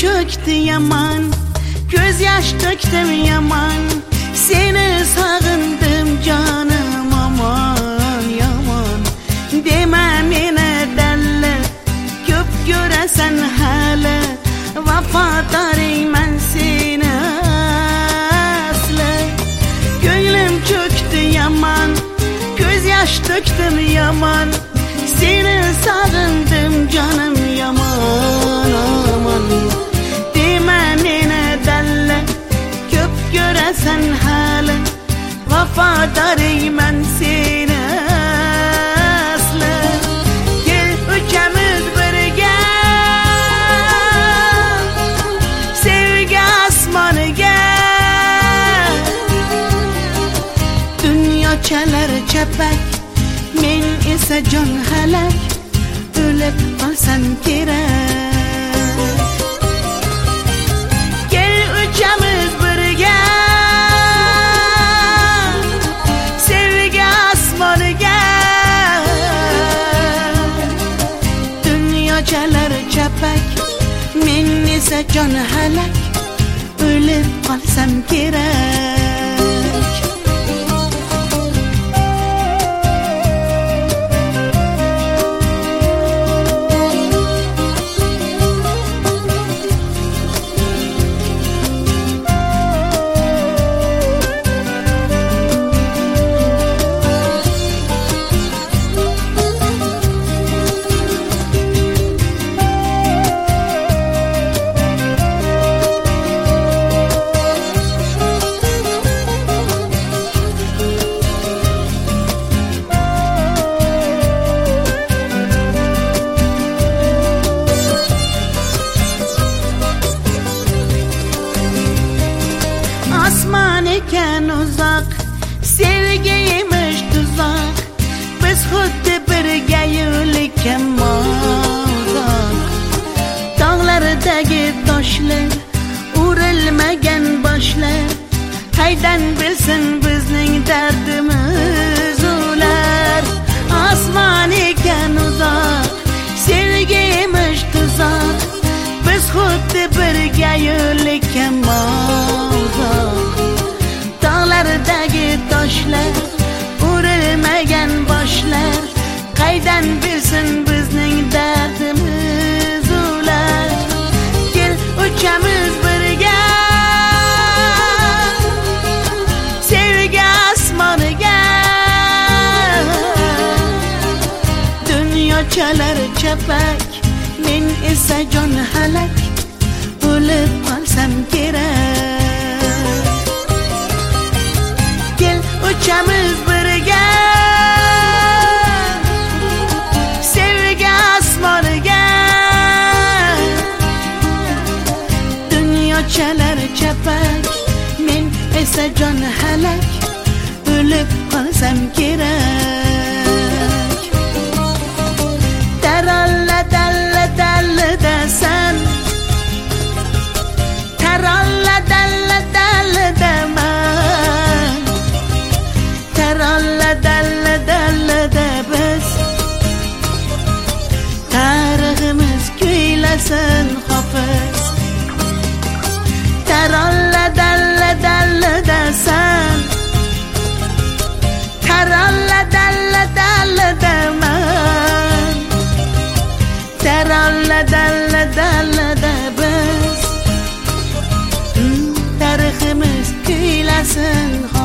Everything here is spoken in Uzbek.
çöktü yaman, gözyaş döktüm yaman. Seni sağındım canım aman yaman. Deme mene delle, köp göresen hele. Vafadarım ben seni aslı. Gönlüm çöktü yaman, gözyaş döktüm yaman. Seni sağındım canım yaman aman. Deme mene delle, köp göresen hele. Vafadarım ben seni aslı. Gel üçümüz birge, sevgi asmanı gel. Dünya çalar çepek, men ise can halak. Ölüp kalsam gerek. Gel üçümüz birge, sevgi asmanı gel. Dünya çalar çepek, men ise can halak. Ölüp kalsam gerek. Asman eken uzak, sevgiymiş tuzak. Biz xuddi birga yo'likken mazak. Dağlardagi toshlar, urilmagan boshlar. Qaydan bilsin bizning dardimiz ular. Asman eken uzak, sevgiymiş tuzak. Biz xuddi birga yo'likken mazak. Dağlardagi toshlar, urilmagan boshlar. Qaydan bilsin bizning dardimiz ular. Gel uchamiz birga, sevgi asmoniga. Dunyo chalar chapak, men esa jon halak. O'lib qolsam kerak. Gel uchamiz birga, sevgi asmoniga. Dunyo chalar chapak, men esa jon halak. O'lib qolsam kerak. Taralla dalla dalla dasan, taralla dalla dalla daman. Taralla dalla dalla da biz, tariximiz kuylasin hofiz. Taralla dalla dalla dasan, taralla dalla dalla daman. Taralla dalla dalla da biz, tariximiz kuylasin hofiz.